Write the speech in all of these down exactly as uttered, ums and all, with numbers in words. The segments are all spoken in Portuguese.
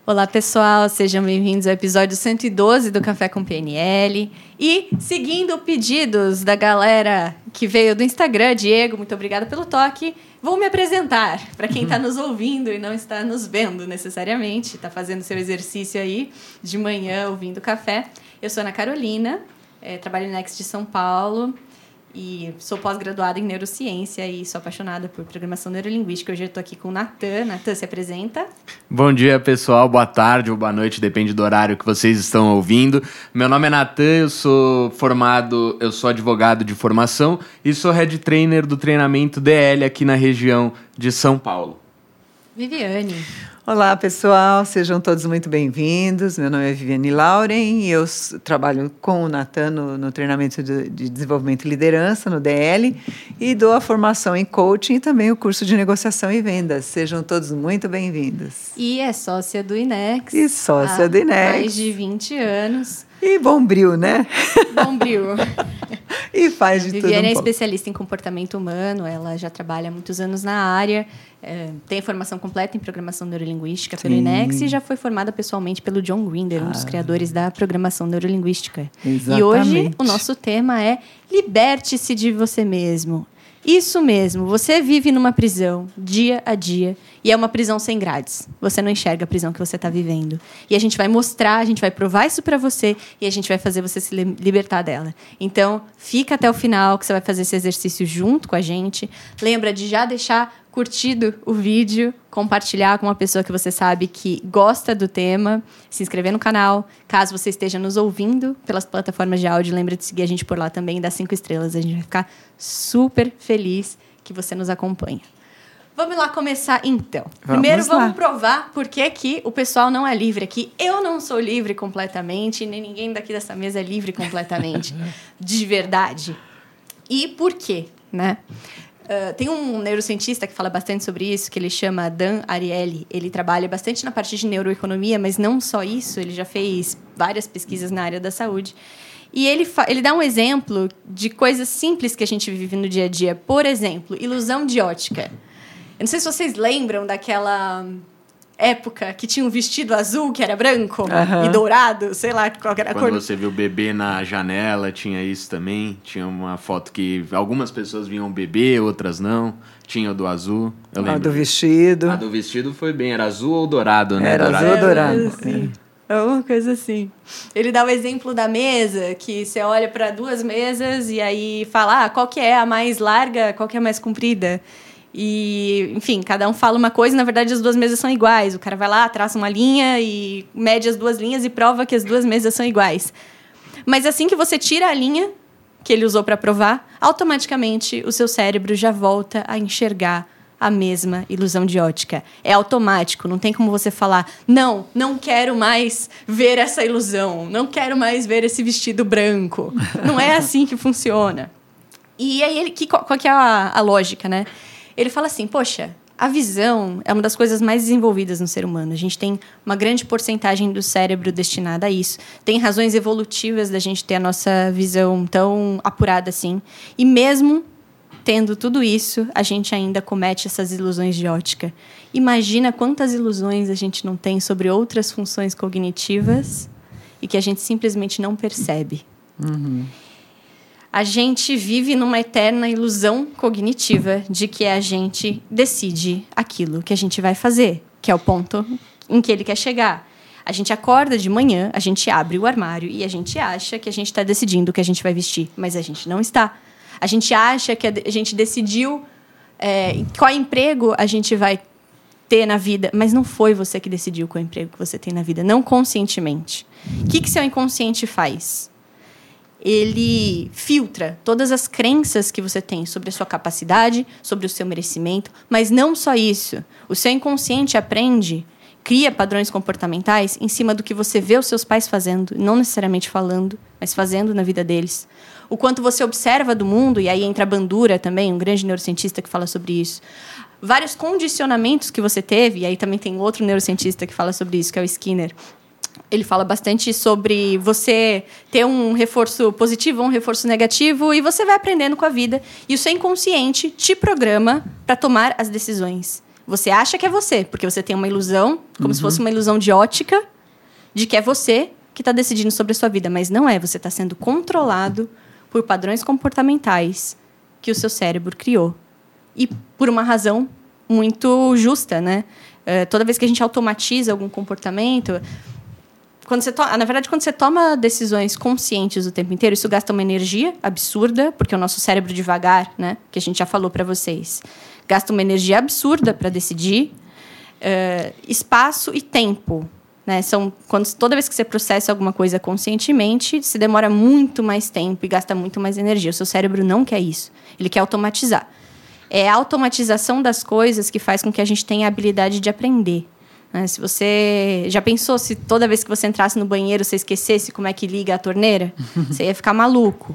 Olá, pessoal, sejam bem-vindos ao episódio cento e doze do Café com P N L. E, seguindo pedidos da galera que veio do Instagram, Diego, muito obrigada pelo toque, vou me apresentar para quem está nos ouvindo e não está nos vendo necessariamente, está fazendo seu exercício aí de manhã, ouvindo café. Eu sou Ana Carolina, é, trabalho no Next de São Paulo e sou pós-graduada em neurociência e sou apaixonada por programação neurolinguística. Hoje eu estou aqui com o Natan. Natan, se apresenta. Bom dia, pessoal. Boa tarde ou boa noite, depende do horário que vocês estão ouvindo. Meu nome é Natan, eu sou formado, eu sou advogado de formação e sou head trainer do treinamento D L aqui na região de São Paulo. Viviane. Olá, pessoal, sejam todos muito bem-vindos. Meu nome é Viviane Lauren e eu s- trabalho com o Natan no, no treinamento de, de desenvolvimento e liderança, no D L, e dou a formação em coaching e também o curso de negociação e vendas. Sejam todos muito bem-vindos. E é sócia do Inex. E sócia há do Inex. mais de vinte anos. E Bombril, né? Bombril. E faz de A tudo Viviane um é pouco. especialista em comportamento humano, ela já trabalha há muitos anos na área, é, tem a formação completa em programação neurolinguística pelo Sim. Inex e já foi formada pessoalmente pelo John Grinder, um dos Ah. criadores da programação neurolinguística. Exatamente. E hoje o nosso tema é liberte-se de você mesmo. Isso mesmo, você vive numa prisão dia a dia e é uma prisão sem grades. Você não enxerga a prisão que você está vivendo. E a gente vai mostrar, a gente vai provar isso para você e a gente vai fazer você se li- libertar dela. Então, fica até o final que você vai fazer esse exercício junto com a gente. Lembra de já deixar curtido o vídeo, compartilhar com uma pessoa que você sabe que gosta do tema, se inscrever no canal. Caso você esteja nos ouvindo pelas plataformas de áudio, lembra de seguir a gente por lá também, dar cinco estrelas. A gente vai ficar super feliz que você nos acompanha. Vamos lá começar, então. Vamos Primeiro, lá. vamos provar por que que o pessoal não é livre aqui. Eu não sou livre completamente, nem ninguém daqui dessa mesa é livre completamente, de verdade. E por quê, né? Uh, tem um neurocientista que fala bastante sobre isso, que ele chama Dan Ariely. Ele trabalha bastante na parte de neuroeconomia, mas não só isso, ele já fez várias pesquisas na área da saúde. E ele, fa- ele dá um exemplo de coisas simples que a gente vive no dia a dia. Por exemplo, ilusão de ótica. Eu não sei se vocês lembram daquela época que tinha um vestido azul que era branco Aham. e dourado, sei lá qual era a Quando cor. você viu o bebê na janela, tinha isso também. Tinha uma foto que algumas pessoas viam o bebê, outras não. Tinha o do azul, eu Ah, lembro. do vestido. A do vestido foi bem, era azul ou dourado, né? Era Dourado. azul ou É, dourado. assim. É uma coisa assim. Ele dá o exemplo da mesa, que você olha para duas mesas e aí fala, ah, qual que é a mais larga, qual que é a mais comprida. E, enfim, cada um fala uma coisa e, na verdade, as duas mesas são iguais. O cara vai lá, traça uma linha e mede as duas linhas e prova que as duas mesas são iguais. Mas assim que você tira a linha que ele usou para provar, automaticamente o seu cérebro já volta a enxergar a mesma ilusão de ótica. É automático, não tem como você falar, não, não quero mais ver essa ilusão, não quero mais ver esse vestido branco. Não é assim que funciona. E aí, ele, que, qual, qual que é a, a lógica, né? Ele fala assim, poxa, a visão é uma das coisas mais desenvolvidas no ser humano. A gente tem uma grande porcentagem do cérebro destinada a isso. Tem razões evolutivas da gente ter a nossa visão tão apurada assim. E mesmo tendo tudo isso, a gente ainda comete essas ilusões de ótica. Imagina quantas ilusões a gente não tem sobre outras funções cognitivas e que a gente simplesmente não percebe. Uhum. A gente vive numa eterna ilusão cognitiva de que a gente decide aquilo que a gente vai fazer, que é o ponto em que ele quer chegar. A gente acorda de manhã, a gente abre o armário e a gente acha que a gente está decidindo o que a gente vai vestir, mas a gente não está. A gente acha que a gente decidiu é, qual emprego a gente vai ter na vida, mas não foi você que decidiu qual emprego que você tem na vida, não conscientemente. O que que seu inconsciente faz? Ele filtra todas as crenças que você tem sobre a sua capacidade, sobre o seu merecimento, mas não só isso. O seu inconsciente aprende, cria padrões comportamentais em cima do que você vê os seus pais fazendo, não necessariamente falando, mas fazendo na vida deles. O quanto você observa do mundo, e aí entra a Bandura também, um grande neurocientista que fala sobre isso. Vários condicionamentos que você teve, e aí também tem outro neurocientista que fala sobre isso, que é o Skinner. Ele fala bastante sobre você ter um reforço positivo ou um reforço negativo e você vai aprendendo com a vida. E o seu inconsciente te programa para tomar as decisões. Você acha que é você, porque você tem uma ilusão, como Uhum. se fosse uma ilusão de ótica, de que é você que está decidindo sobre a sua vida. Mas não é, você está sendo controlado por padrões comportamentais que o seu cérebro criou. E por uma razão muito justa, né? Uh, toda vez que a gente automatiza algum comportamento... Quando você to... Na verdade, quando você toma decisões conscientes o tempo inteiro, isso gasta uma energia absurda, porque o nosso cérebro devagar, né, que a gente já falou para vocês, gasta uma energia absurda para decidir, uh, espaço e tempo. Né? São, quando, toda vez que você processa alguma coisa conscientemente, se demora muito mais tempo e gasta muito mais energia. O seu cérebro não quer isso. Ele quer automatizar. É a automatização das coisas que faz com que a gente tenha a habilidade de aprender. Se você já pensou se toda vez que você entrasse no banheiro você esquecesse como é que liga a torneira? Você ia ficar maluco.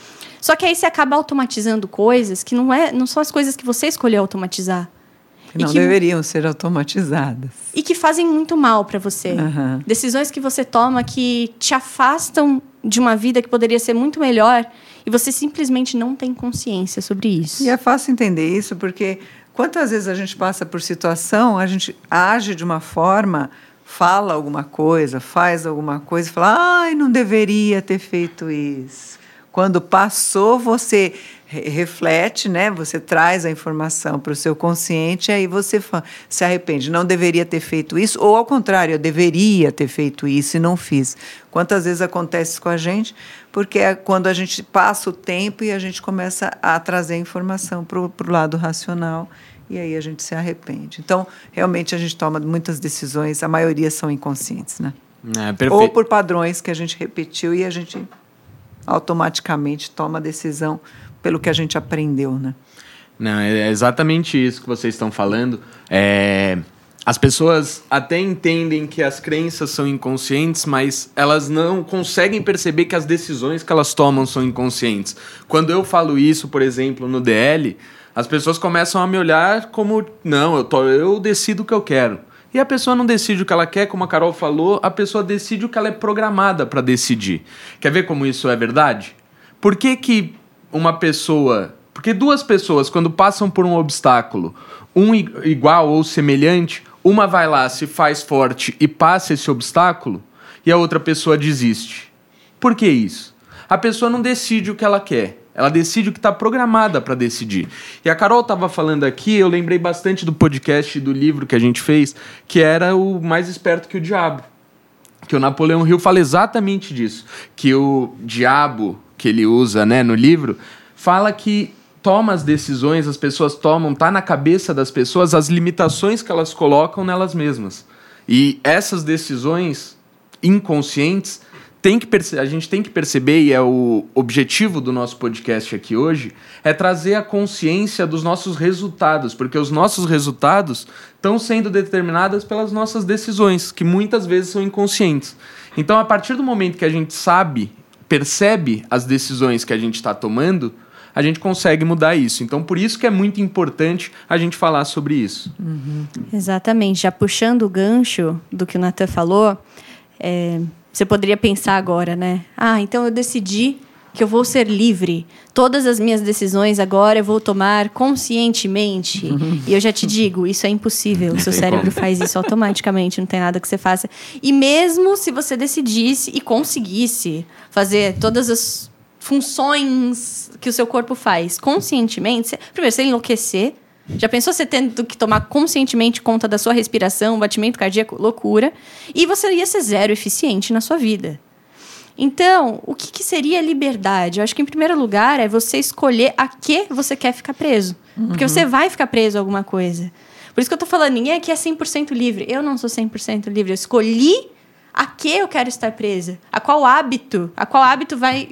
Só que aí você acaba automatizando coisas que não, é, não são as coisas que você escolheu automatizar. Que não que, deveriam ser automatizadas. E que fazem muito mal para você. Uhum. Decisões que você toma que te afastam de uma vida que poderia ser muito melhor e você simplesmente não tem consciência sobre isso. E é fácil entender isso porque... Quantas vezes a gente passa por situação, a gente age de uma forma, fala alguma coisa, faz alguma coisa e fala, ai, não deveria ter feito isso. Quando passou, você reflete, né? Você traz a informação para o seu consciente, aí você se arrepende. Não deveria ter feito isso, ou ao contrário, eu deveria ter feito isso e não fiz. Quantas vezes acontece isso com a gente? Porque é quando a gente passa o tempo e a gente começa a trazer informação para o lado racional e aí a gente se arrepende. Então, realmente, a gente toma muitas decisões, a maioria são inconscientes, né? É, perfeito. Ou por padrões que a gente repetiu e a gente automaticamente toma a decisão pelo que a gente aprendeu, né? Não, é exatamente isso que vocês estão falando. É... As pessoas até entendem que as crenças são inconscientes, mas elas não conseguem perceber que as decisões que elas tomam são inconscientes. Quando eu falo isso, por exemplo, no D L, as pessoas começam a me olhar como, não, eu, tô, eu decido o que eu quero. E a pessoa não decide o que ela quer, como a Carol falou, a pessoa decide o que ela é programada para decidir. Quer ver como isso é verdade? Por que que uma pessoa... Porque duas pessoas, quando passam por um obstáculo, um igual ou semelhante, uma vai lá, se faz forte e passa esse obstáculo, e a outra pessoa desiste. Por que isso? A pessoa não decide o que ela quer. Ela decide o que está programada para decidir. E a Carol estava falando aqui, eu lembrei bastante do podcast e do livro que a gente fez, que era o Mais Esperto que o Diabo. Que o Napoleão Hill fala exatamente disso. Que o diabo que ele usa, né, no livro, fala que toma as decisões, as pessoas tomam, tá na cabeça das pessoas as limitações que elas colocam nelas mesmas. E essas decisões inconscientes, tem que perce- a gente tem que perceber, e é o objetivo do nosso podcast aqui hoje, é trazer a consciência dos nossos resultados, porque os nossos resultados estão sendo determinados pelas nossas decisões, que muitas vezes são inconscientes. Então, a partir do momento que a gente sabe, percebe as decisões que a gente está tomando, a gente consegue mudar isso. Então, por isso que é muito importante a gente falar sobre isso. Uhum. Exatamente. Já puxando o gancho do que o Natan falou, é, você poderia pensar agora, né? Ah, então eu decidi que eu vou ser livre. Todas as minhas decisões agora eu vou tomar conscientemente. Uhum. E eu já te digo, isso é impossível. O seu cérebro como. faz isso automaticamente, não tem nada que você faça. E mesmo se você decidisse e conseguisse fazer todas as funções que o seu corpo faz conscientemente, você, primeiro, você enlouquecer. Já pensou você tendo que tomar conscientemente conta da sua respiração, batimento cardíaco, loucura, e você ia ser zero eficiente na sua vida. Então, o que, que seria liberdade? Eu acho que, em primeiro lugar, é você escolher a que você quer ficar preso. Uhum. Porque você vai ficar preso a alguma coisa. Por isso que eu tô falando, ninguém aqui é cem por cento livre. Eu não sou cem por cento livre. Eu escolhi a que eu quero estar presa. A qual hábito? A qual hábito vai...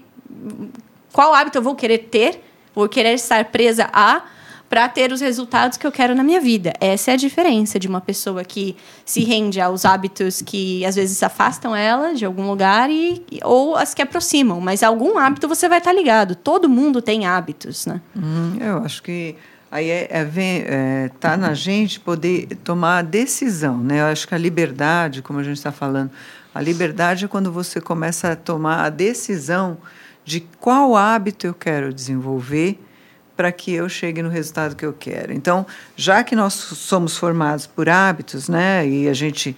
Qual hábito eu vou querer ter? Vou querer estar presa a... para ter os resultados que eu quero na minha vida. Essa é a diferença de uma pessoa que se rende aos hábitos que, às vezes, afastam ela de algum lugar e, ou as que aproximam. Mas algum hábito você vai estar ligado. Todo mundo tem hábitos, né? Hum, eu acho que aí é, é, é, tá na gente poder tomar a decisão, né? Eu acho que a liberdade, como a gente está falando, a liberdade é quando você começa a tomar a decisão de qual hábito eu quero desenvolver, para que eu chegue no resultado que eu quero. Então, já que nós somos formados por hábitos, né, e a gente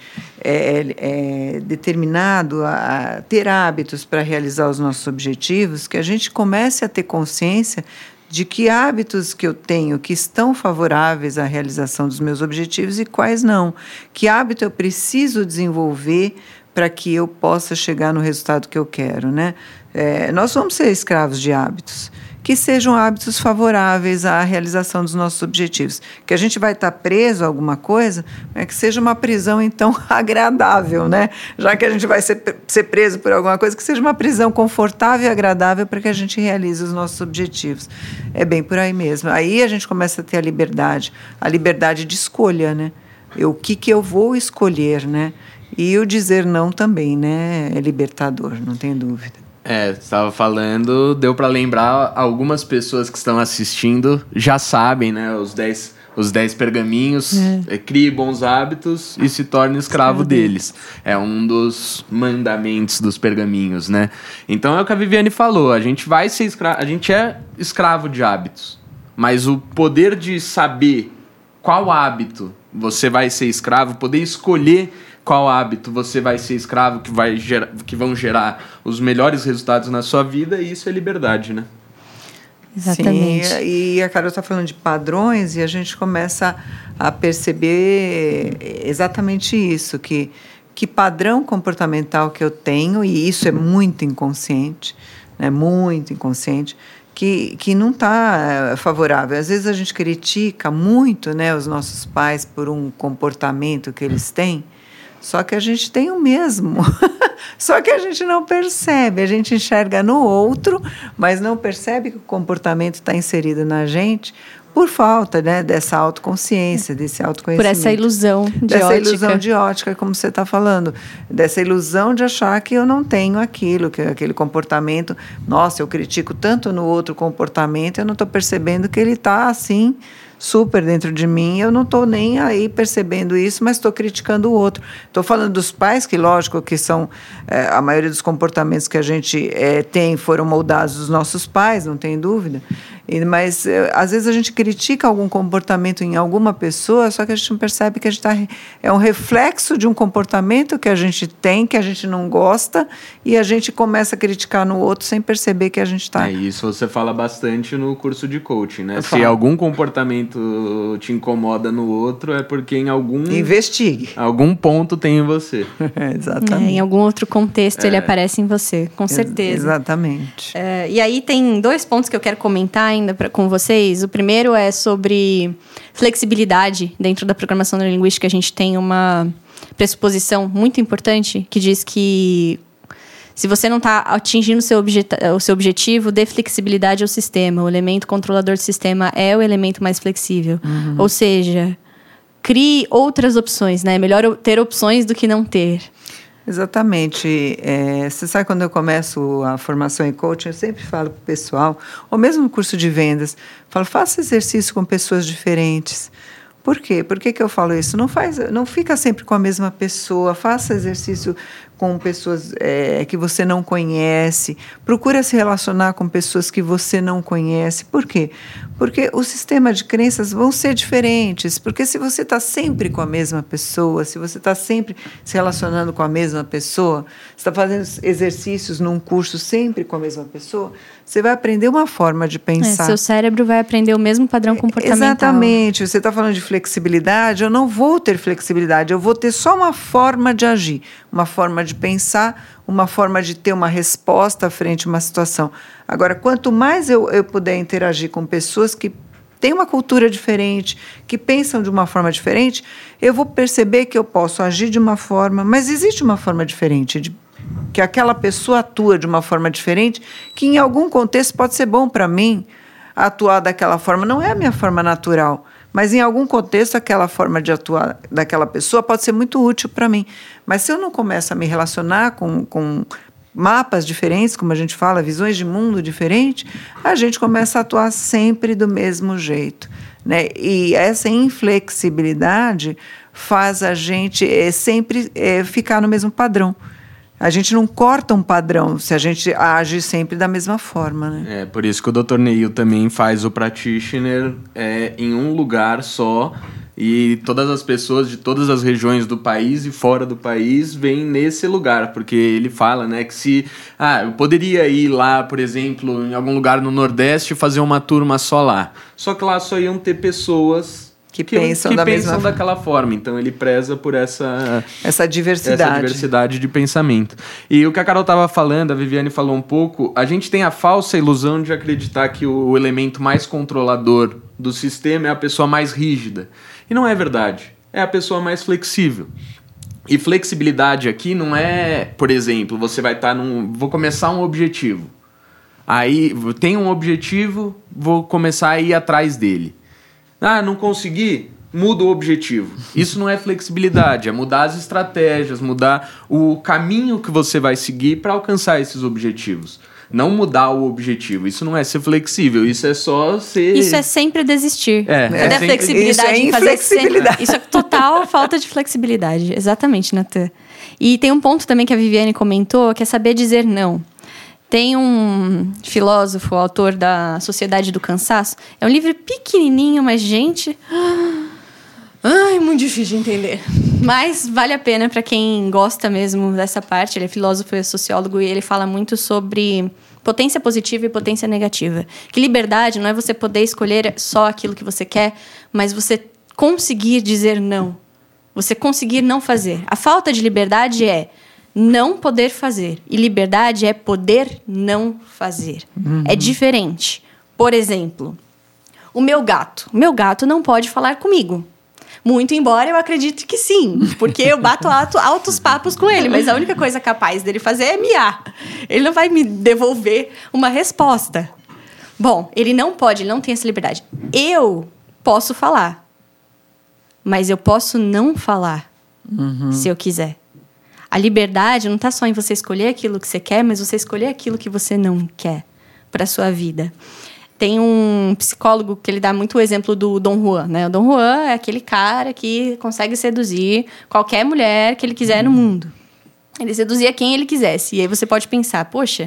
é, é determinado a, a ter hábitos para realizar os nossos objetivos, que a gente comece a ter consciência de que hábitos que eu tenho que estão favoráveis à realização dos meus objetivos e quais não. Que hábito eu preciso desenvolver para que eu possa chegar no resultado que eu quero, né? É, nós vamos ser escravos de hábitos, que sejam hábitos favoráveis à realização dos nossos objetivos. Que a gente vai estar preso a alguma coisa, é que seja uma prisão, então, agradável, né? Já que a gente vai ser, ser preso por alguma coisa, que seja uma prisão confortável e agradável para que a gente realize os nossos objetivos. É bem por aí mesmo. Aí a gente começa a ter a liberdade, a liberdade de escolha, né? Eu, o que, que eu vou escolher, né? E o dizer não também, né? É libertador, não tem dúvida. É, você estava falando, deu para lembrar, algumas pessoas que estão assistindo já sabem, né, os dez, os dez pergaminhos, é. É, crie bons hábitos e se torne escravo Sim. deles. É um dos mandamentos dos pergaminhos, né? Então é o que a Viviane falou, a gente vai ser escravo, a gente é escravo de hábitos, mas o poder de saber qual hábito você vai ser escravo, poder escolher qual hábito você vai ser escravo, que, vai gerar, que vão gerar os melhores resultados na sua vida, e isso é liberdade, né? Exatamente. Sim, e a Carol está falando de padrões, e a gente começa a perceber exatamente isso, que, que padrão comportamental que eu tenho, e isso é muito inconsciente, né, muito inconsciente, que, que não está favorável. Às vezes a gente critica muito, né, os nossos pais por um comportamento que eles têm, só que a gente tem o mesmo, só que a gente não percebe, a gente enxerga no outro, mas não percebe que o comportamento está inserido na gente por falta, né, dessa autoconsciência, desse autoconhecimento. Por essa ilusão de dessa ótica. Dessa ilusão de ótica, como você está falando, dessa ilusão de achar que eu não tenho aquilo, que aquele comportamento, nossa, eu critico tanto no outro comportamento, eu não estou percebendo que ele está assim, super dentro de mim, eu não estou nem aí percebendo isso, mas estou criticando o outro. Estou falando dos pais, que lógico que são, é, a maioria dos comportamentos que a gente é, tem foram moldados dos nossos pais, não tem dúvida, e, mas é, às vezes a gente critica algum comportamento em alguma pessoa, só que a gente não percebe que a gente tá, é um reflexo de um comportamento que a gente tem, que a gente não gosta, e a gente começa a criticar no outro sem perceber que a gente está... É, isso você fala bastante no curso de coaching, né? Eu Se falo. algum comportamento te incomoda no outro, é porque em algum... Investigue. Algum ponto tem em você. É, exatamente. É, em algum outro contexto é. ele aparece em você, com certeza. Exatamente. É, e aí tem dois pontos que eu quero comentar ainda pra, com vocês. O primeiro é sobre flexibilidade. Dentro da programação neurolinguística, a gente tem uma pressuposição muito importante que diz que se você não está atingindo o seu, objet- o seu objetivo, dê flexibilidade ao sistema. O elemento controlador do sistema é o elemento mais flexível. Uhum. Ou seja, crie outras opções, né? Melhor ter opções do que não ter. Exatamente. É, você sabe, quando eu começo a formação em coaching, eu sempre falo para o pessoal, ou mesmo no curso de vendas, falo, faça exercício com pessoas diferentes. Por quê? Por que, que eu falo isso? Não, faz, não fica sempre com a mesma pessoa, faça exercício com pessoas é, que você não conhece, procura se relacionar com pessoas que você não conhece. Por quê? Porque o sistema de crenças vão ser diferentes, porque se você está sempre com a mesma pessoa, se você está sempre se relacionando com a mesma pessoa, você está fazendo exercícios num curso sempre com a mesma pessoa, você vai aprender uma forma de pensar. É, seu cérebro vai aprender o mesmo padrão comportamental. Exatamente. Você está falando de flexibilidade, eu não vou ter flexibilidade, eu vou ter só uma forma de agir, uma forma de pensar, uma forma de ter uma resposta frente a uma situação. Agora, quanto mais eu, eu puder interagir com pessoas que têm uma cultura diferente, que pensam de uma forma diferente, eu vou perceber que eu posso agir de uma forma, mas existe uma forma diferente, de, que aquela pessoa atua de uma forma diferente, que em algum contexto pode ser bom para mim atuar daquela forma. Não é a minha forma natural, mas em algum contexto aquela forma de atuar daquela pessoa pode ser muito útil para mim. Mas se eu não começo a me relacionar com, com mapas diferentes, como a gente fala, visões de mundo diferentes, a gente começa a atuar sempre do mesmo jeito, né? E essa inflexibilidade faz a gente é, sempre é, ficar no mesmo padrão. A gente não corta um padrão se a gente age sempre da mesma forma, né? É, por isso que o doutor Neil também faz o practitioner é, em um lugar só, e todas as pessoas de todas as regiões do país e fora do país vêm nesse lugar, porque ele fala, né, que se... Ah, eu poderia ir lá, por exemplo, em algum lugar no Nordeste e fazer uma turma só lá. Só que lá só iam ter pessoas... Que, que pensam, que da pensam mesma... daquela forma. Então, ele preza por essa... Essa diversidade. Essa diversidade de pensamento. E o que a Carol estava falando, a Viviane falou um pouco, a gente tem a falsa ilusão de acreditar que o elemento mais controlador do sistema é a pessoa mais rígida. E não é verdade. É a pessoa mais flexível. E flexibilidade aqui não é, por exemplo, você vai estar num... Vou começar um objetivo. Aí, tem um objetivo, vou começar a ir atrás dele. Ah, não consegui? Muda o objetivo. Isso não é flexibilidade, é mudar as estratégias, mudar o caminho que você vai seguir para alcançar esses objetivos. Não mudar o objetivo. Isso não é ser flexível, isso é só ser... Isso é sempre desistir. É, Cadê é a sempre... flexibilidade Isso é em fazer inflexibilidade. sempre... Isso é total falta de flexibilidade. Exatamente, Natan. E tem um ponto também que a Viviane comentou, que é saber dizer não. Tem um filósofo, autor da Sociedade do Cansaço. É um livro pequenininho, mas, gente... Ai, muito difícil de entender. Mas vale a pena para quem gosta mesmo dessa parte. Ele é filósofo e sociólogo e ele fala muito sobre potência positiva e potência negativa. Que liberdade não é você poder escolher só aquilo que você quer, mas você conseguir dizer não. Você conseguir não fazer. A falta de liberdade é... não poder fazer. E liberdade é poder não fazer. Uhum. É diferente. Por exemplo, o meu gato. O meu gato não pode falar comigo. Muito embora eu acredite que sim. Porque eu bato alto, altos papos com ele. Mas a única coisa capaz dele fazer é miar. Ele não vai me devolver uma resposta. Bom, ele não pode, ele não tem essa liberdade. Eu posso falar. Mas eu posso não falar. Uhum. Se eu quiser. A liberdade não está só em você escolher aquilo que você quer, mas você escolher aquilo que você não quer para a sua vida. Tem um psicólogo que ele dá muito o exemplo do Dom Juan, né? O Dom Juan é aquele cara que consegue seduzir qualquer mulher que ele quiser no mundo. Ele seduzia quem ele quisesse. E aí você pode pensar, poxa,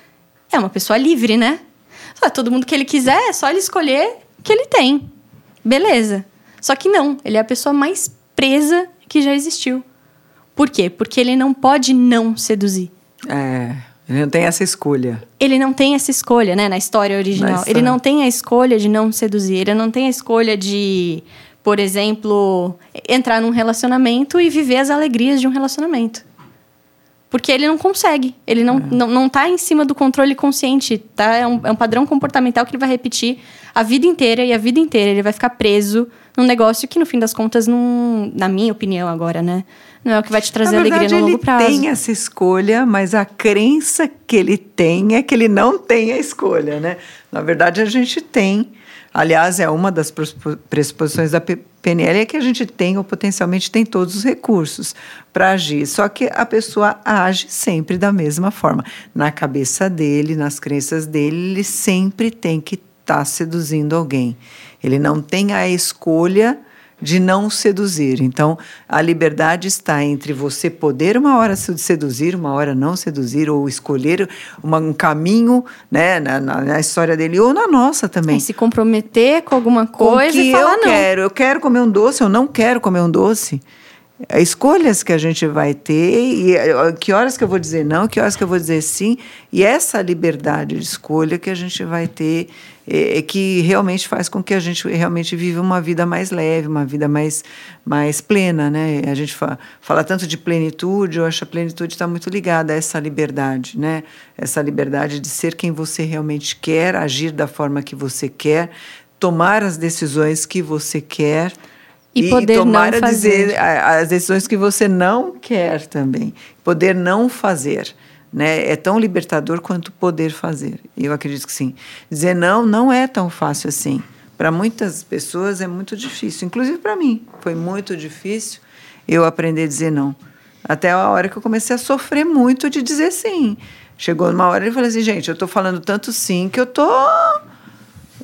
é uma pessoa livre, né? Só todo mundo que ele quiser, é só ele escolher o que ele tem. Beleza. Só que não, ele é a pessoa mais presa que já existiu. Por quê? Porque ele não pode não seduzir. É, ele não tem essa escolha. Ele não tem essa escolha, né? Na história original. Na história. Ele não tem a escolha de não seduzir. Ele não tem a escolha de, por exemplo, entrar num relacionamento e viver as alegrias de um relacionamento. Porque ele não consegue. Ele não, é. não, não tá em cima do controle consciente. Tá? É, um, é um padrão comportamental que ele vai repetir a vida inteira. E a vida inteira ele vai ficar preso num negócio que, no fim das contas, não, na minha opinião agora, né? Não é o que vai te trazer alegria no longo prazo. Ele tem essa escolha, mas a crença que ele tem é que ele não tem a escolha, né? Na verdade, a gente tem. Aliás, é uma das pressuposições da P N L é que a gente tem ou potencialmente tem todos os recursos para agir. Só que a pessoa age sempre da mesma forma. Na cabeça dele, nas crenças dele, ele sempre tem que estar tá seduzindo alguém. Ele não tem a escolha de não seduzir. Então, a liberdade está entre você poder uma hora seduzir, uma hora não seduzir, ou escolher uma, um caminho, né, na, na, na história dele, ou na nossa também. É, se comprometer com alguma coisa com que e falar eu não. Quero, eu quero comer um doce, eu não quero comer um doce. Escolhas que a gente vai ter, e que horas que eu vou dizer não, que horas que eu vou dizer sim, e essa liberdade de escolha que a gente vai ter, é, que realmente faz com que a gente realmente viva uma vida mais leve, uma vida mais, mais plena, né? A gente fala, fala tanto de plenitude, eu acho que a plenitude está muito ligada a essa liberdade, né? Essa liberdade de ser quem você realmente quer, agir da forma que você quer, tomar as decisões que você quer, E, poder e tomar não a fazer. dizer as decisões que você não quer também. Poder não fazer. Né? É tão libertador quanto poder fazer. Eu acredito que sim. Dizer não não é tão fácil assim. Para muitas pessoas é muito difícil. Inclusive para mim. Foi muito difícil eu aprender a dizer não. Até a hora que eu comecei a sofrer muito de dizer sim. Chegou uma hora e eu falei assim, gente, eu estou falando tanto sim que eu estou...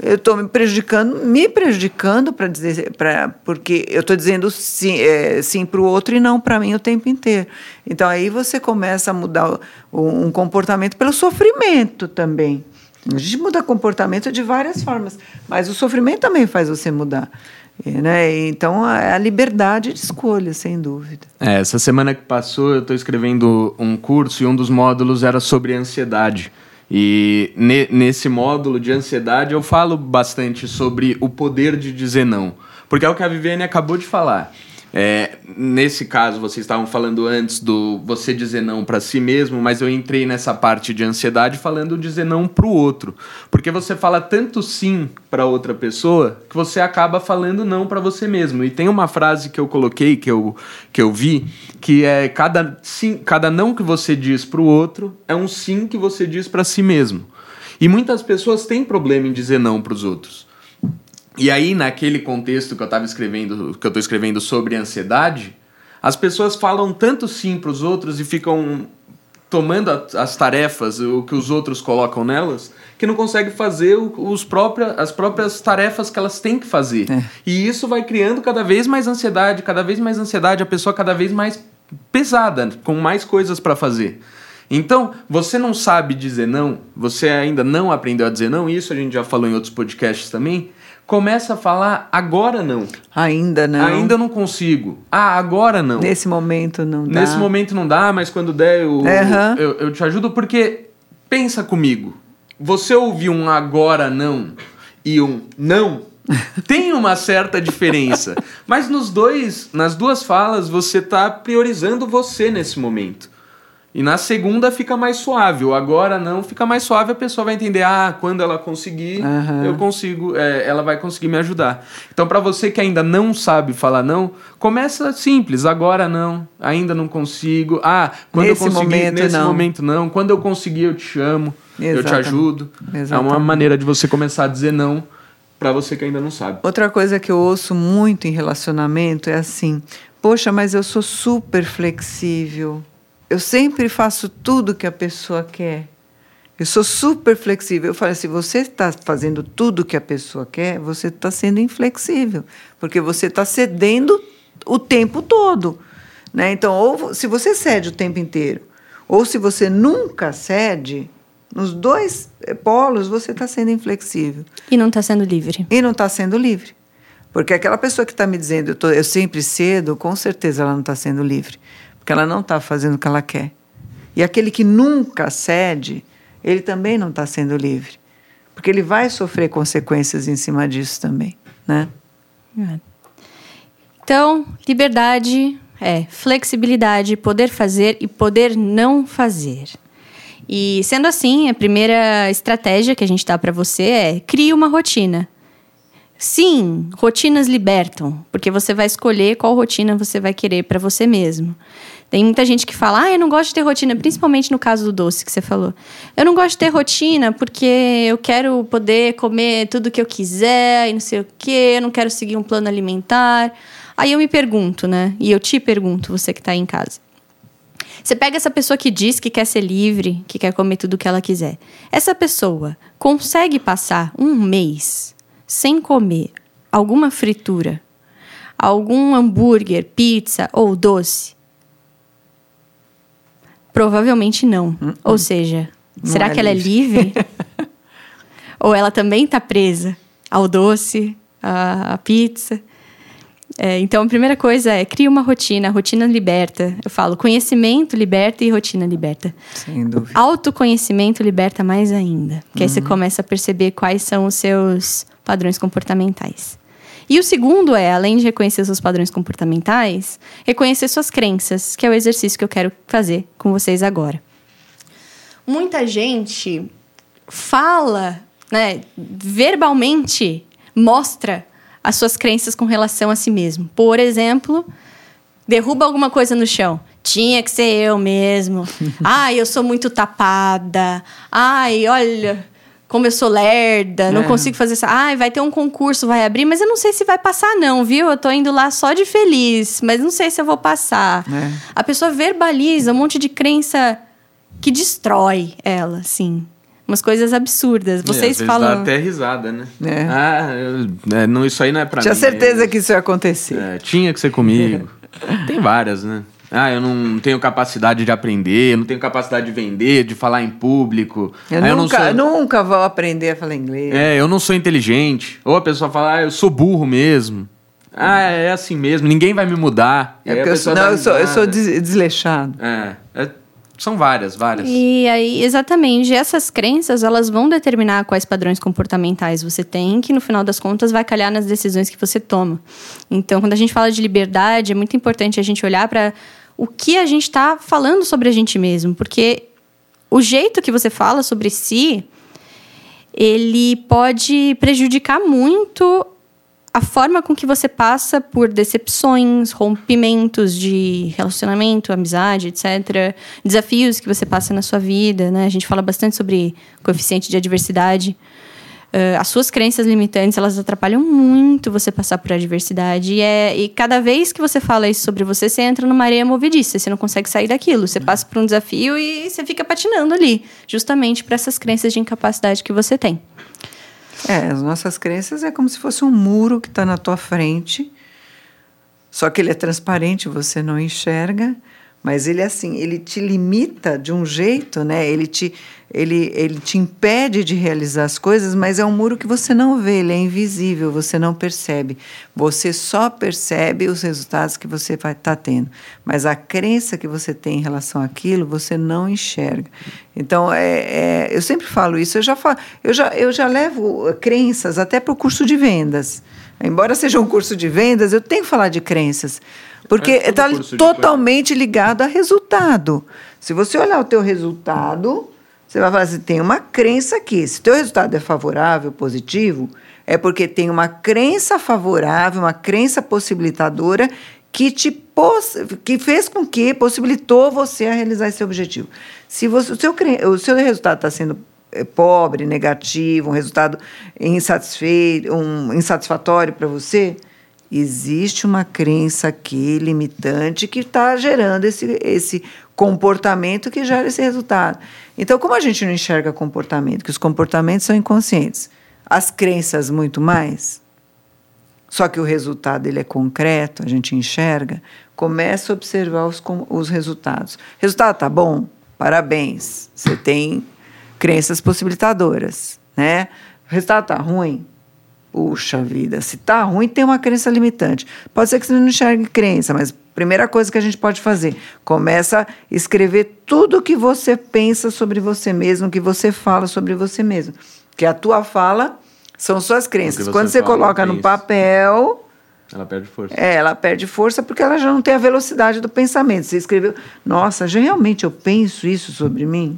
eu estou me prejudicando, me prejudicando para dizer, pra, porque eu estou dizendo sim, é, sim para o outro e não para mim o tempo inteiro. Então aí você começa a mudar o, um comportamento pelo sofrimento também. A gente muda comportamento de várias formas, mas o sofrimento também faz você mudar. E, né? Então a, a liberdade de escolha, sem dúvida. É, essa semana que passou eu estou escrevendo um curso e um dos módulos era sobre ansiedade. E ne, nesse módulo de ansiedade eu falo bastante sobre o poder de dizer não. Porque é o que a Viviane acabou de falar. É, nesse caso, vocês estavam falando antes do você dizer não para si mesmo, mas eu entrei nessa parte de ansiedade falando dizer não para o outro. Porque você fala tanto sim para outra pessoa que você acaba falando não para você mesmo. E tem uma frase que eu coloquei, que eu, que eu vi, que é cada, sim, cada não que você diz para o outro é um sim que você diz para si mesmo. E muitas pessoas têm problema em dizer não para os outros. E aí, naquele contexto que eu estava escrevendo, que eu estou escrevendo sobre ansiedade, as pessoas falam tanto sim para os outros e ficam tomando a, as tarefas, o que os outros colocam nelas, que não conseguem fazer os próprias, as próprias tarefas que elas têm que fazer. É. E isso vai criando cada vez mais ansiedade, cada vez mais ansiedade, a pessoa cada vez mais pesada, com mais coisas para fazer. Então, você não sabe dizer não, você ainda não aprendeu a dizer não, isso a gente já falou em outros podcasts também. Começa a falar, agora não. Ainda não. Ainda não consigo. Ah, agora não. Nesse momento não dá. Nesse momento não dá, mas quando der eu, uhum. eu, eu te ajudo. Porque, pensa comigo, você ouvir um agora não e um não, tem uma certa diferença. Mas nos dois, nas duas falas, você está priorizando você nesse momento. E na segunda fica mais suave, o agora não fica mais suave, a pessoa vai entender, ah, quando ela conseguir, uhum. eu consigo, é, ela vai conseguir me ajudar. Então, para você que ainda não sabe falar não, começa simples, agora não, ainda não consigo, ah, quando nesse eu conseguir, momento, nesse não. momento não, quando eu conseguir eu te chamo, Exatamente. eu te ajudo. Exatamente. É uma maneira de você começar a dizer não para você que ainda não sabe. Outra coisa que eu ouço muito em relacionamento é assim, poxa, mas eu sou super flexível. Eu sempre faço tudo que a pessoa quer. Eu sou super flexível. Eu falo assim, você está fazendo tudo que a pessoa quer, você está sendo inflexível. Porque você está cedendo o tempo todo. Né? Então, ou se você cede o tempo inteiro, ou se você nunca cede, nos dois polos você está sendo inflexível. E não está sendo livre. E não está sendo livre. Porque aquela pessoa que está me dizendo, eu, tô, eu sempre cedo, com certeza ela não está sendo livre. Porque ela não está fazendo o que ela quer. E aquele que nunca cede, ele também não está sendo livre. Porque ele vai sofrer consequências em cima disso também, né? Então, liberdade é flexibilidade, poder fazer e poder não fazer. E, sendo assim, a primeira estratégia que a gente dá para você é crie uma rotina. Sim, rotinas libertam, porque você vai escolher qual rotina você vai querer para você mesmo. Tem muita gente que fala, ah, eu não gosto de ter rotina, principalmente no caso do doce que você falou. Eu não gosto de ter rotina porque eu quero poder comer tudo que eu quiser e não sei o quê, eu não quero seguir um plano alimentar. Aí eu me pergunto, né? E eu te pergunto, você que está aí em casa. Você pega essa pessoa que diz que quer ser livre, que quer comer tudo o que ela quiser. Essa pessoa consegue passar um mês sem comer alguma fritura, algum hambúrguer, pizza ou doce? Provavelmente não. Uh-uh. Ou seja, não será é que livre. Ela é livre? Ou ela também está presa ao doce, à, à pizza? É, então, a primeira coisa é crie uma rotina. A rotina liberta. Eu falo, conhecimento liberta e rotina liberta. Sem dúvida. Autoconhecimento liberta mais ainda. Porque uhum. aí você começa a perceber quais são os seus padrões comportamentais. E o segundo é, além de reconhecer seus padrões comportamentais, reconhecer suas crenças, que é o exercício que eu quero fazer com vocês agora. Muita gente fala, né, verbalmente, mostra as suas crenças com relação a si mesmo. Por exemplo, derruba alguma coisa no chão. Tinha que ser eu mesmo. Ai, eu sou muito tapada. Ai, olha... como eu sou lerda, não é. consigo fazer isso. Ai, vai ter um concurso, vai abrir, mas eu não sei se vai passar não, viu? Eu tô indo lá só de feliz, mas não sei se eu vou passar. É. A pessoa verbaliza um monte de crença que destrói ela, assim. Umas coisas absurdas. Vocês é, às vezes falam... dá até risada, né? É. Ah, eu, é, não, isso aí não é pra Tinha mim. Tinha certeza é, que isso ia acontecer. É, tinha que ser comigo. Tem várias, né? Ah, eu não tenho capacidade de aprender, eu não tenho capacidade de vender, de falar em público. Eu, ah, nunca, eu não sou... nunca vou aprender a falar inglês. É, eu não sou inteligente. Ou a pessoa fala, ah, eu sou burro mesmo. Ah, é assim mesmo, ninguém vai me mudar. É porque eu sou, não, eu sou, eu sou des- desleixado. É, é, são várias, várias. E aí, exatamente, essas crenças, elas vão determinar quais padrões comportamentais você tem, que no final das contas vai calhar nas decisões que você toma. Então, quando a gente fala de liberdade, é muito importante a gente olhar para o que a gente está falando sobre a gente mesmo, porque o jeito que você fala sobre si, ele pode prejudicar muito a forma com que você passa por decepções, rompimentos de relacionamento, amizade, etcétera. Desafios que você passa na sua vida, né? A gente fala bastante sobre coeficiente de adversidade. Uh, as suas crenças limitantes, elas atrapalham muito você passar por adversidade. E, é, e cada vez que você fala isso sobre você, você entra numa areia movediça. Você não consegue sair daquilo. Você passa por um desafio e você fica patinando ali. Justamente por essas crenças de incapacidade que você tem. É, as nossas crenças é como se fosse um muro que está na tua frente. Só que ele é transparente, você não enxerga. Mas ele, assim, ele te limita de um jeito, né? Ele te, ele, ele te impede de realizar as coisas, mas é um muro que você não vê, ele é invisível, você não percebe. Você só percebe os resultados que você vai estar tá tendo. Mas a crença que você tem em relação àquilo, você não enxerga. Então, é, é, eu sempre falo isso, eu já, falo, eu já, eu já levo crenças até para o curso de vendas. Embora seja um curso de vendas, eu tenho que falar de crenças. Porque está totalmente ligado a resultado. Se você olhar o teu resultado, você vai falar assim, tem uma crença aqui. Se o teu resultado é favorável, positivo, é porque tem uma crença favorável, uma crença possibilitadora que, te poss... que fez com que possibilitou você a realizar esse objetivo. Se você, o, seu, o seu resultado está sendo pobre, negativo, um resultado insatisfeito, um insatisfatório para você... Existe uma crença aqui limitante que está gerando esse, esse comportamento que gera esse resultado. Então, como a gente não enxerga comportamento, que os comportamentos são inconscientes, as crenças muito mais, só que o resultado ele é concreto, a gente enxerga, começa a observar os, os resultados. Resultado tá bom? Parabéns, você tem crenças possibilitadoras, né? O resultado tá ruim? Puxa vida, se tá ruim, tem uma crença limitante. Pode ser que você não enxergue crença, mas a primeira coisa que a gente pode fazer, começa a escrever tudo o que você pensa sobre você mesmo, o que você fala sobre você mesmo. Porque a tua fala são suas crenças. Você Quando você fala, coloca no papel... Ela perde força. É, ela perde força porque ela já não tem a velocidade do pensamento. Você escreveu, nossa, já realmente eu penso isso sobre mim?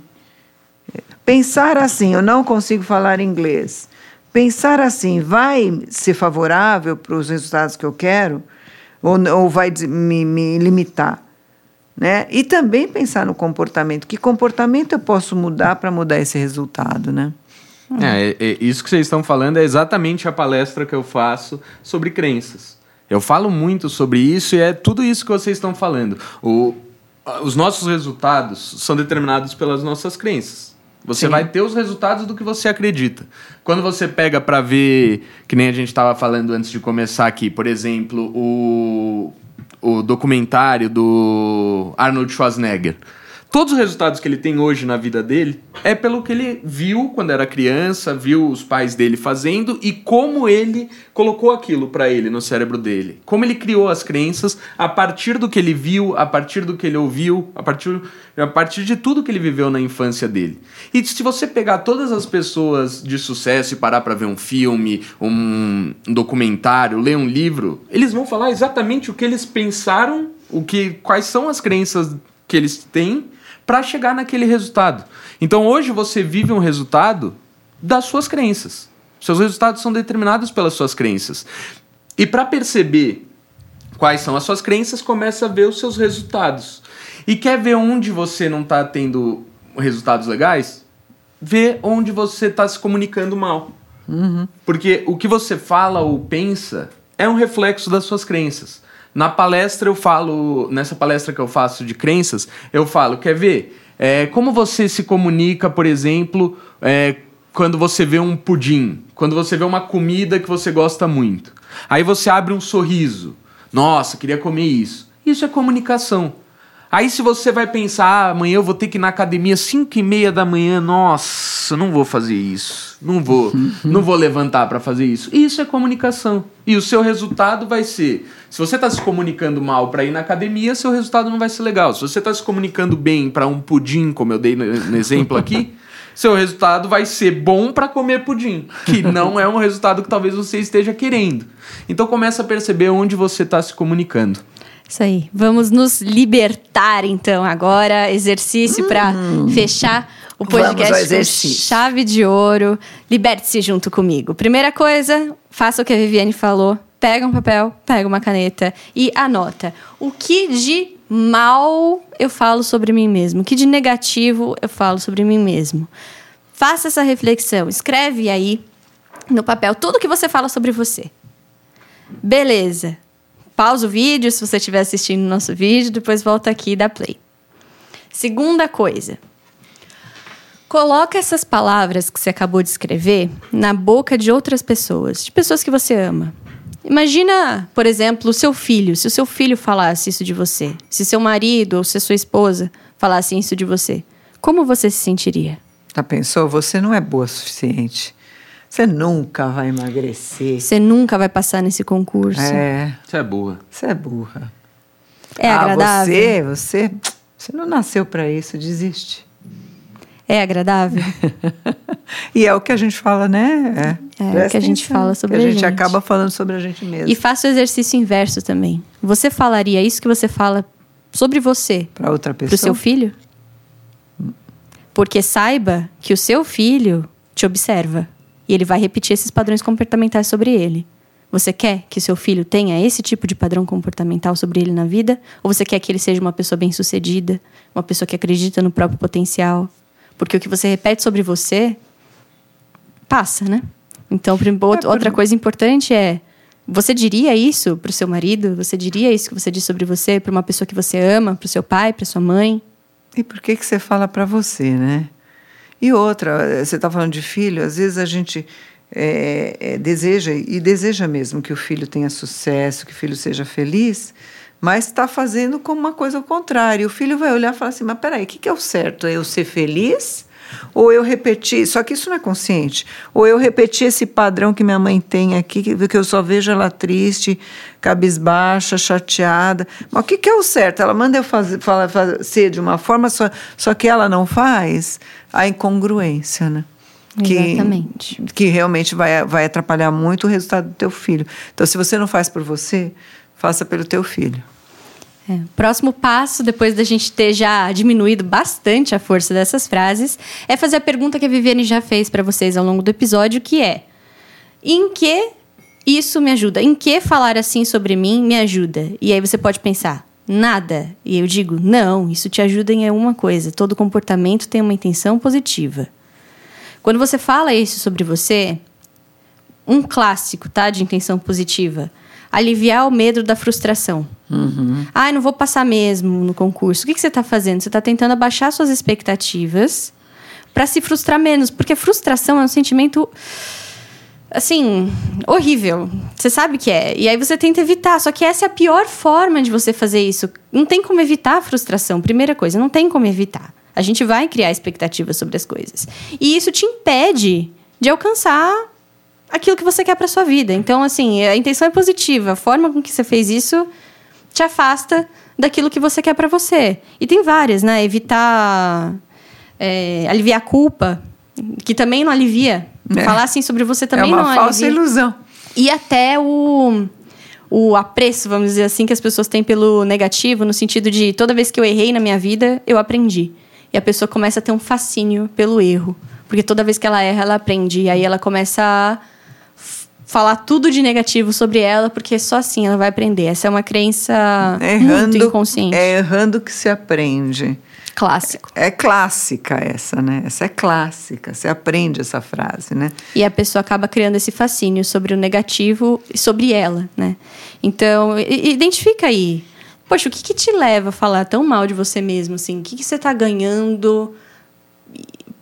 Pensar assim, eu não consigo falar inglês. Pensar assim, vai ser favorável para os resultados que eu quero ou, ou vai me, me limitar? Né? E também pensar no comportamento. Que comportamento eu posso mudar para mudar esse resultado? Né? É, é, é, isso que vocês estão falando é exatamente a palestra que eu faço sobre crenças. Eu falo muito sobre isso e é tudo isso que vocês estão falando. O, os nossos resultados são determinados pelas nossas crenças. Você Sim. vai ter os resultados do que você acredita. Quando você pega para ver, que nem a gente estava falando antes de começar aqui, por exemplo, o, o documentário do Arnold Schwarzenegger. Todos os resultados que ele tem hoje na vida dele é pelo que ele viu quando era criança, viu os pais dele fazendo e como ele colocou aquilo para ele no cérebro dele. Como ele criou as crenças a partir do que ele viu, a partir do que ele ouviu, a partir, a partir de tudo que ele viveu na infância dele. E se você pegar todas as pessoas de sucesso e parar para ver um filme, um documentário, ler um livro, eles vão falar exatamente o que eles pensaram, o que, quais são as crenças que eles têm para chegar naquele resultado. Então, hoje você vive um resultado das suas crenças. Seus resultados são determinados pelas suas crenças. E para perceber quais são as suas crenças, começa a ver os seus resultados. E quer ver onde você não está tendo resultados legais? Vê onde você está se comunicando mal. Uhum. Porque o que você fala ou pensa é um reflexo das suas crenças. Na palestra eu falo, nessa palestra que eu faço de crenças, eu falo, quer ver? É, como você se comunica, por exemplo, é, quando você vê um pudim, quando você vê uma comida que você gosta muito. Aí você abre um sorriso. Nossa, queria comer isso. Isso é comunicação. Aí se você vai pensar, ah, amanhã eu vou ter que ir na academia às cinco e meia da manhã, nossa, não vou fazer isso, não vou, não vou levantar para fazer isso. Isso é comunicação. E o seu resultado vai ser, se você está se comunicando mal para ir na academia, seu resultado não vai ser legal. Se você está se comunicando bem para um pudim, como eu dei no, no exemplo aqui, seu resultado vai ser bom para comer pudim, que não é um resultado que talvez você esteja querendo. Então começa a perceber onde você está se comunicando. Isso aí. Vamos nos libertar, então, agora. Exercício hum. para fechar o podcast com chave de ouro. Liberte-se junto comigo. Primeira coisa, faça o que a Viviane falou. Pega um papel, pega uma caneta e anota. O que de mal eu falo sobre mim mesmo? O que de negativo eu falo sobre mim mesmo? Faça essa reflexão. Escreve aí no papel tudo que você fala sobre você. Beleza. Pausa o vídeo, se você estiver assistindo o nosso vídeo, depois volta aqui e dá play. Segunda coisa. Coloca essas palavras que você acabou de escrever na boca de outras pessoas, de pessoas que você ama. Imagina, por exemplo, o seu filho. Se o seu filho falasse isso de você, se seu marido ou se a sua esposa falassem isso de você, como você se sentiria? Já pensou? Você não é boa o suficiente. Você nunca vai emagrecer. Você nunca vai passar nesse concurso. É. Você é burra. Você é burra. É ah, agradável? Você, você, você não nasceu para isso, desiste. É agradável? E é o que a gente fala, né? É, é o que a gente fala sobre a gente. A gente acaba falando sobre a gente mesmo. E faça o exercício inverso também. Você falaria isso que você fala sobre você para outra pessoa? Para o seu filho? Porque saiba que o seu filho te observa. E ele vai repetir esses padrões comportamentais sobre ele. Você quer que seu filho tenha esse tipo de padrão comportamental sobre ele na vida? Ou você quer que ele seja uma pessoa bem-sucedida? Uma pessoa que acredita no próprio potencial? Porque o que você repete sobre você passa, né? Então, outra, outra coisa importante é... Você diria isso para o seu marido? Você diria isso que você diz sobre você para uma pessoa que você ama? Para o seu pai, para sua mãe? E por que que você fala para você, né? E outra, você está falando de filho, às vezes a gente é, é, deseja, e deseja mesmo que o filho tenha sucesso, que o filho seja feliz, mas está fazendo como uma coisa ao contrário. O filho vai olhar e falar assim, mas peraí, o que, que é o certo? É eu ser feliz? Ou eu repetir, só que isso não é consciente, ou eu repetir esse padrão que minha mãe tem aqui, que, que eu só vejo ela triste, cabisbaixa, chateada. Mas o que, que é o certo? Ela manda eu fazer, fala, fazer de uma forma, só, só que ela não faz, a incongruência, né? Exatamente. Que, que realmente vai, vai atrapalhar muito o resultado do teu filho. Então, se você não faz por você, faça pelo teu filho. É. Próximo passo, depois da gente ter já diminuído bastante a força dessas frases, é fazer a pergunta que a Viviane já fez para vocês ao longo do episódio, que é: em que isso me ajuda? Em que falar assim sobre mim me ajuda? E aí você pode pensar, nada. E eu digo, não, isso te ajuda em uma coisa. Todo comportamento tem uma intenção positiva. Quando você fala isso sobre você, um clássico, tá, de intenção positiva, aliviar o medo da frustração. Uhum. Ah, não vou passar mesmo no concurso. O que, que você está fazendo? Você está tentando abaixar suas expectativas para se frustrar menos. Porque frustração é um sentimento, assim, horrível. Você sabe que é. E aí você tenta evitar. Só que essa é a pior forma de você fazer isso. Não tem como evitar a frustração. Primeira coisa, não tem como evitar. A gente vai criar expectativas sobre as coisas. E isso te impede de alcançar aquilo que você quer para sua vida. Então, assim, a intenção é positiva. A forma com que você fez isso te afasta daquilo que você quer para você. E tem várias, né? Evitar... É, aliviar a culpa, que também não alivia. É. Falar assim sobre você também não alivia. É uma falsa ilusão. E até o, o apreço, vamos dizer assim, que as pessoas têm pelo negativo, no sentido de toda vez que eu errei na minha vida, eu aprendi. E a pessoa começa a ter um fascínio pelo erro. Porque toda vez que ela erra, ela aprende. E aí ela começa a falar tudo de negativo sobre ela, porque só assim ela vai aprender. Essa é uma crença errando, muito inconsciente. É errando que se aprende. Clássico. É, é clássica essa, né? Essa é clássica. Você aprende essa frase, né? E a pessoa acaba criando esse fascínio sobre o negativo e sobre ela, né? Então, identifica aí. Poxa, o que, que te leva a falar tão mal de você mesmo, assim? O que, que você está ganhando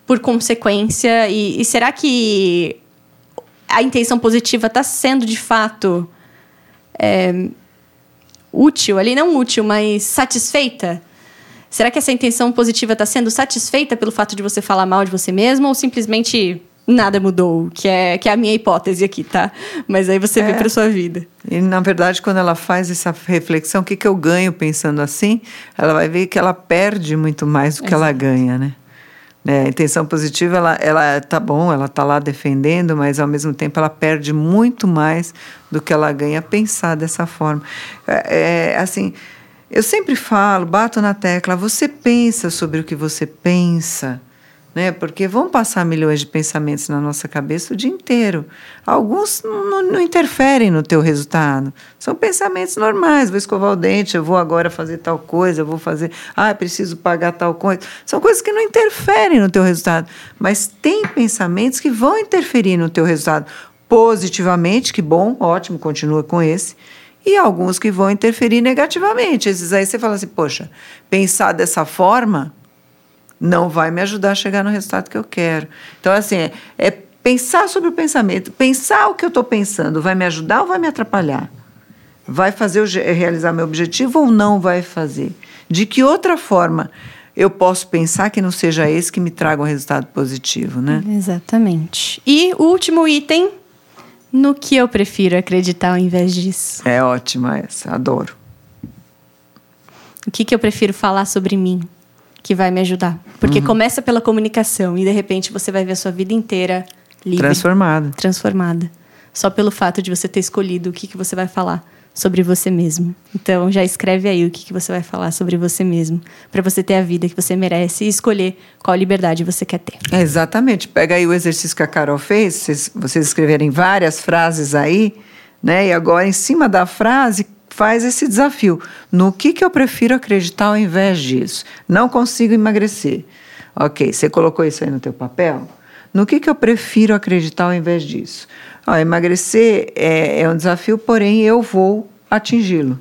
por consequência? E, e será que a intenção positiva está sendo, de fato, é, útil ali? Não útil, mas satisfeita? Será que essa intenção positiva está sendo satisfeita pelo fato de você falar mal de você mesmo? Ou simplesmente nada mudou? Que é, que é a minha hipótese aqui, tá? Mas aí você é. vê para sua vida. E, na verdade, quando ela faz essa reflexão, o que, que eu ganho pensando assim? Ela vai ver que ela perde muito mais do que Exato. Ela ganha, né? É, a intenção positiva, ela, ela tá bom, ela tá lá defendendo, mas ao mesmo tempo ela perde muito mais do que ela ganha pensar dessa forma. É, é, assim, eu sempre falo, bato na tecla, você pensa sobre o que você pensa, né? Porque vão passar milhões de pensamentos na nossa cabeça o dia inteiro. Alguns não, não interferem no teu resultado. São pensamentos normais. Vou escovar o dente, eu vou agora fazer tal coisa, eu vou fazer... Ah, preciso pagar tal coisa. São coisas que não interferem no teu resultado. Mas tem pensamentos que vão interferir no teu resultado positivamente, que bom, ótimo, continua com esse. E alguns que vão interferir negativamente. Esses aí você fala assim, poxa, pensar dessa forma... não vai me ajudar a chegar no resultado que eu quero. Então, assim, é, é pensar sobre o pensamento. Pensar o que eu estou pensando vai me ajudar ou vai me atrapalhar? Vai fazer eu realizar meu objetivo ou não vai fazer? De que outra forma eu posso pensar que não seja esse que me traga um resultado positivo, né? Exatamente. E o último item, no que eu prefiro acreditar ao invés disso? É ótima essa, adoro. O que, que eu prefiro falar sobre mim? Que vai me ajudar. Porque uhum. começa pela comunicação e, de repente, você vai ver a sua vida inteira livre. Transformada. Transformada. Só pelo fato de você ter escolhido o que, que você vai falar sobre você mesmo. Então, já escreve aí o que, que você vai falar sobre você mesmo. Para você ter a vida que você merece e escolher qual liberdade você quer ter. É, exatamente. Pega aí o exercício que a Carol fez. Vocês, vocês escreverem várias frases aí, né? E agora, em cima da frase... faz esse desafio. No que, que eu prefiro acreditar ao invés disso? Não consigo emagrecer. Ok, você colocou isso aí no teu papel? No que, que eu prefiro acreditar ao invés disso? Ó, emagrecer é, é um desafio, porém eu vou atingi-lo.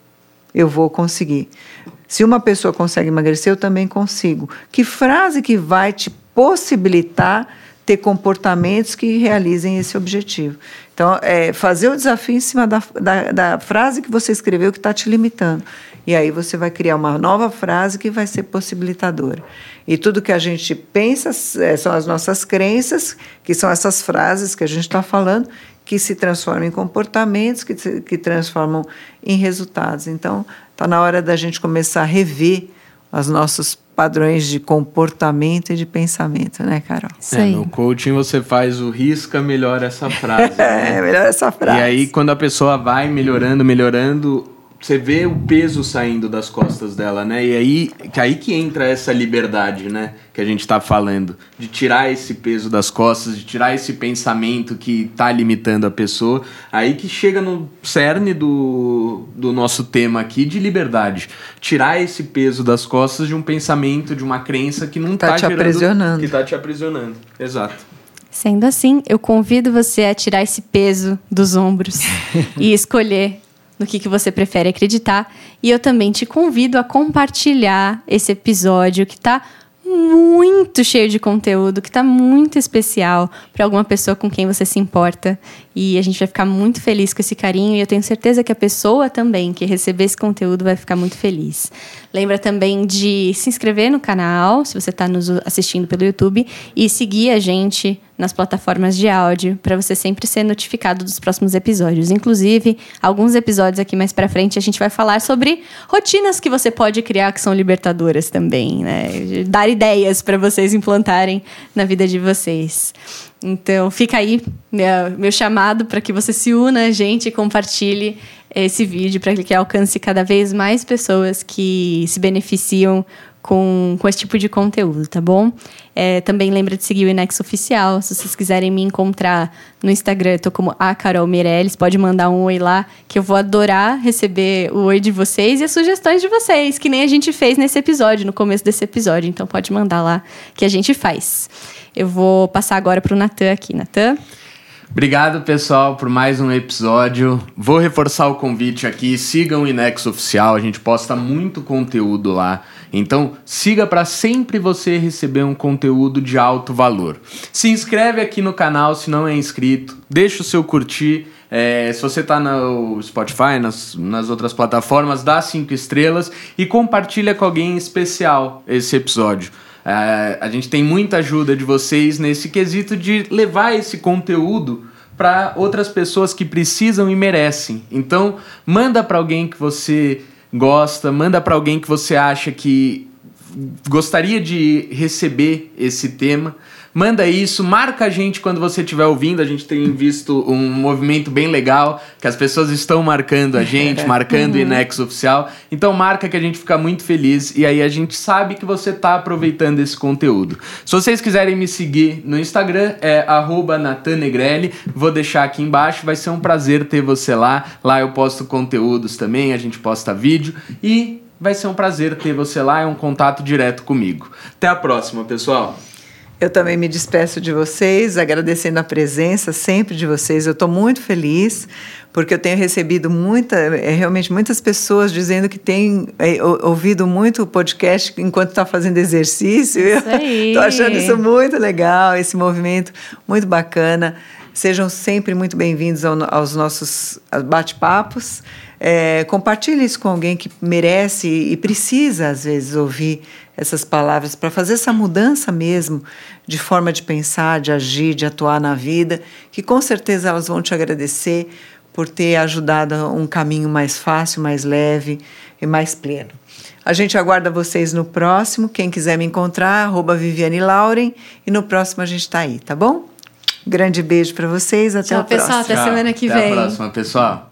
Eu vou conseguir. Se uma pessoa consegue emagrecer, eu também consigo. Que frase que vai te possibilitar ter comportamentos que realizem esse objetivo? Então, é fazer o desafio em cima da, da, da frase que você escreveu que está te limitando. E aí você vai criar uma nova frase que vai ser possibilitadora. E tudo que a gente pensa é, são as nossas crenças, que são essas frases que a gente está falando, que se transformam em comportamentos, que, que transformam em resultados. Então, está na hora da gente começar a rever os nossos padrões de comportamento e de pensamento, né, Carol? É, no coaching você faz o risca, melhora essa frase. Né? É, melhora essa frase. E aí, quando a pessoa vai melhorando, melhorando, você vê o peso saindo das costas dela, né? E aí que, aí que entra essa liberdade, né? Que a gente tá falando. De tirar esse peso das costas, de tirar esse pensamento que tá limitando a pessoa. Aí que chega no cerne do, do nosso tema aqui de liberdade. Tirar esse peso das costas de um pensamento, de uma crença que não tá, tá te gerando, aprisionando. Que tá te aprisionando. Exato. Sendo assim, eu convido você a tirar esse peso dos ombros e escolher no que, que você prefere acreditar. E eu também te convido a compartilhar esse episódio que está muito cheio de conteúdo, que está muito especial para alguma pessoa com quem você se importa. E a gente vai ficar muito feliz com esse carinho. E eu tenho certeza que a pessoa também que receber esse conteúdo vai ficar muito feliz. Lembra também de se inscrever no canal, se você está nos assistindo pelo YouTube, e seguir a gente nas plataformas de áudio, para você sempre ser notificado dos próximos episódios. Inclusive, alguns episódios aqui mais para frente, a gente vai falar sobre rotinas que você pode criar que são libertadoras também, né? Dar ideias para vocês implantarem na vida de vocês. Então, fica aí meu, meu chamado para que você se una a gente e compartilhe esse vídeo para que alcance cada vez mais pessoas que se beneficiam com, com esse tipo de conteúdo, tá bom? É, também lembra de seguir o Inexo Oficial. Se vocês quiserem me encontrar no Instagram, eu tô como a Carol Meirelles. Pode mandar um oi lá, que eu vou adorar receber o oi de vocês e as sugestões de vocês, que nem a gente fez nesse episódio, no começo desse episódio. Então pode mandar lá que a gente faz. Eu vou passar agora pro Natan aqui. Natan? Obrigado, pessoal, por mais um episódio. Vou reforçar o convite aqui. Sigam o Inexo Oficial. A gente posta muito conteúdo lá. Então, siga para sempre você receber um conteúdo de alto valor. Se inscreve aqui no canal se não é inscrito, deixa o seu curtir. É, se você está no Spotify, nas, nas outras plataformas, dá cinco estrelas e compartilha com alguém especial esse episódio. É, a gente tem muita ajuda de vocês nesse quesito de levar esse conteúdo para outras pessoas que precisam e merecem. Então, manda para alguém que você gosta, manda para alguém que você acha que gostaria de receber esse tema. Manda isso, marca a gente quando você estiver ouvindo. A gente tem visto um movimento bem legal, que as pessoas estão marcando a gente, marcando o Inex Oficial. Então marca que a gente fica muito feliz e aí a gente sabe que você está aproveitando esse conteúdo. Se vocês quiserem me seguir no Instagram, é arroba Nathan Negrelli. Vou deixar aqui embaixo, vai ser um prazer ter você lá. Lá eu posto conteúdos também, a gente posta vídeo e vai ser um prazer ter você lá, é um contato direto comigo. Até a próxima, pessoal! Eu também me despeço de vocês, agradecendo a presença sempre de vocês. Eu estou muito feliz, porque eu tenho recebido muita, é, realmente muitas pessoas dizendo que têm é, ouvido muito o podcast enquanto está fazendo exercício. Isso aí. Estou achando isso muito legal, esse movimento muito bacana. Sejam sempre muito bem-vindos ao, aos nossos bate-papos. É, compartilhe isso com alguém que merece e precisa, às vezes, ouvir essas palavras para fazer essa mudança mesmo de forma de pensar, de agir, de atuar na vida, que com certeza elas vão te agradecer por ter ajudado a um caminho mais fácil, mais leve e mais pleno. A gente aguarda vocês no próximo. Quem quiser me encontrar, arroba Viviane Lauren, e no próximo a gente está aí, tá bom? Grande beijo para vocês, até Tchau, o próximo. pessoal, até Tchau. semana que até vem. Até a próxima, pessoal.